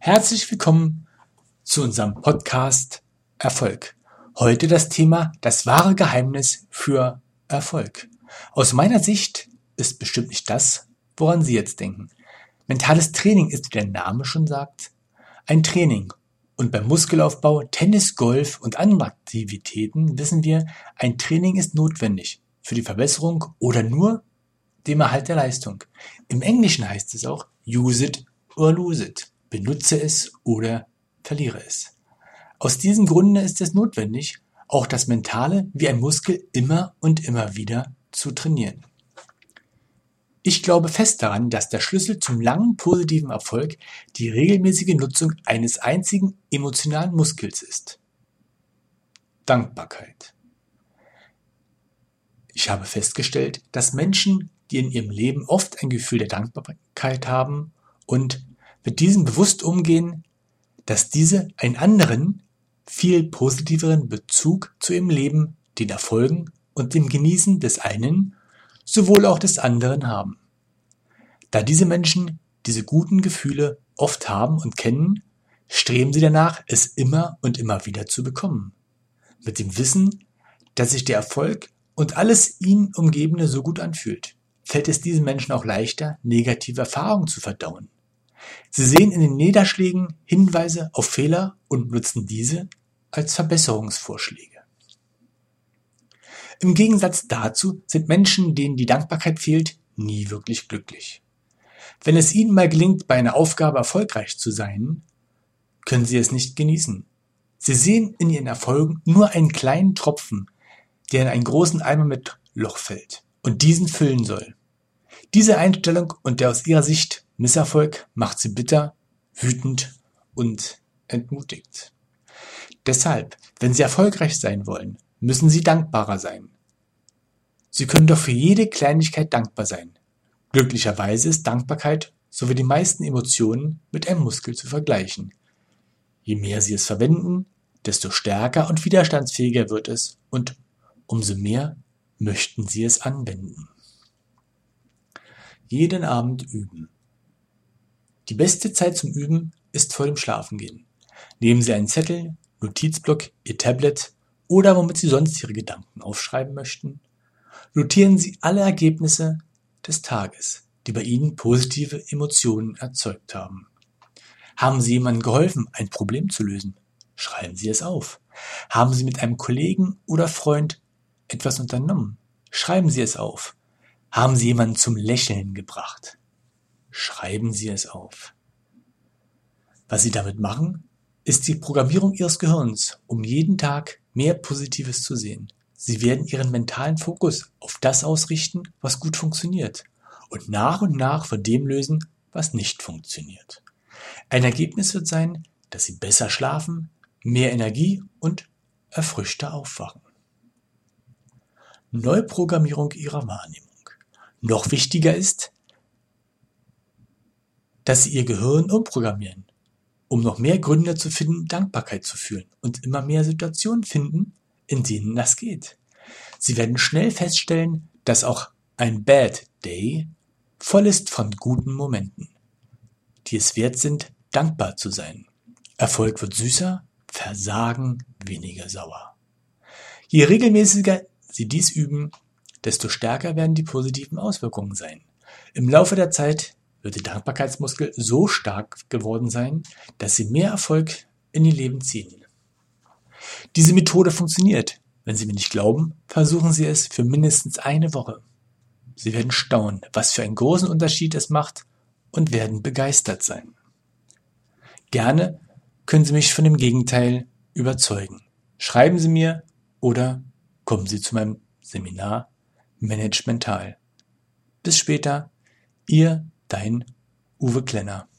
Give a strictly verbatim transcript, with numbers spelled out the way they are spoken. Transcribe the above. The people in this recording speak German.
Herzlich willkommen zu unserem Podcast Erfolg. Heute das Thema das wahre Geheimnis für Erfolg. Aus meiner Sicht ist bestimmt nicht das, woran Sie jetzt denken. Mentales Training ist, wie der Name schon sagt, ein Training. Und beim Muskelaufbau, Tennis, Golf und anderen Aktivitäten wissen wir, ein Training ist notwendig für die Verbesserung oder nur dem Erhalt der Leistung. Im Englischen heißt es auch use it or lose it. Benutze es oder verliere es. Aus diesem Grunde ist es notwendig, auch das Mentale wie ein Muskel immer und immer wieder zu trainieren. Ich glaube fest daran, dass der Schlüssel zum langen positiven Erfolg die regelmäßige Nutzung eines einzigen emotionalen Muskels ist. Dankbarkeit. Ich habe festgestellt, dass Menschen, die in ihrem Leben oft ein Gefühl der Dankbarkeit haben und mit diesem bewusst umgehen, dass diese einen anderen, viel positiveren Bezug zu ihrem Leben, den Erfolgen und dem Genießen des einen, sowohl auch des anderen haben. Da diese Menschen diese guten Gefühle oft haben und kennen, streben sie danach, es immer und immer wieder zu bekommen. Mit dem Wissen, dass sich der Erfolg und alles ihn Umgebende so gut anfühlt, fällt es diesen Menschen auch leichter, negative Erfahrungen zu verdauen. Sie sehen in den Niederschlägen Hinweise auf Fehler und nutzen diese als Verbesserungsvorschläge. Im Gegensatz dazu sind Menschen, denen die Dankbarkeit fehlt, nie wirklich glücklich. Wenn es ihnen mal gelingt, bei einer Aufgabe erfolgreich zu sein, können sie es nicht genießen. Sie sehen in ihren Erfolgen nur einen kleinen Tropfen, der in einen großen Eimer mit Loch fällt und diesen füllen soll. Diese Einstellung und der aus ihrer Sicht Misserfolg macht sie bitter, wütend und entmutigt. Deshalb, wenn Sie erfolgreich sein wollen, müssen Sie dankbarer sein. Sie können doch für jede Kleinigkeit dankbar sein. Glücklicherweise ist Dankbarkeit sowie die meisten Emotionen mit einem Muskel zu vergleichen. Je mehr Sie es verwenden, desto stärker und widerstandsfähiger wird es und umso mehr möchten Sie es anwenden. Jeden Abend üben. Die beste Zeit zum Üben ist vor dem Schlafengehen. Nehmen Sie einen Zettel, Notizblock, Ihr Tablet oder womit Sie sonst Ihre Gedanken aufschreiben möchten. Notieren Sie alle Ergebnisse des Tages, die bei Ihnen positive Emotionen erzeugt haben. Haben Sie jemandem geholfen, ein Problem zu lösen? Schreiben Sie es auf. Haben Sie mit einem Kollegen oder Freund etwas unternommen? Schreiben Sie es auf. Haben Sie jemanden zum Lächeln gebracht? Schreiben Sie es auf. Was Sie damit machen, ist die Programmierung Ihres Gehirns, um jeden Tag mehr Positives zu sehen. Sie werden Ihren mentalen Fokus auf das ausrichten, was gut funktioniert und nach und nach von dem lösen, was nicht funktioniert. Ein Ergebnis wird sein, dass Sie besser schlafen, mehr Energie und erfrischter aufwachen. Neuprogrammierung Ihrer Wahrnehmung. Noch wichtiger ist, dass Sie Ihr Gehirn umprogrammieren, um noch mehr Gründe zu finden, Dankbarkeit zu fühlen und immer mehr Situationen finden, in denen das geht. Sie werden schnell feststellen, dass auch ein Bad Day voll ist von guten Momenten, die es wert sind, dankbar zu sein. Erfolg wird süßer, Versagen weniger sauer. Je regelmäßiger Sie dies üben, desto stärker werden die positiven Auswirkungen sein. Im Laufe der Zeit wird der Dankbarkeitsmuskel so stark geworden sein, dass Sie mehr Erfolg in Ihr Leben ziehen. Diese Methode funktioniert. Wenn Sie mir nicht glauben, versuchen Sie es für mindestens eine Woche. Sie werden staunen, was für einen großen Unterschied es macht und werden begeistert sein. Gerne können Sie mich von dem Gegenteil überzeugen. Schreiben Sie mir oder kommen Sie zu meinem Seminar Manage Mental. Bis später, Ihr Dein Uwe Klenner.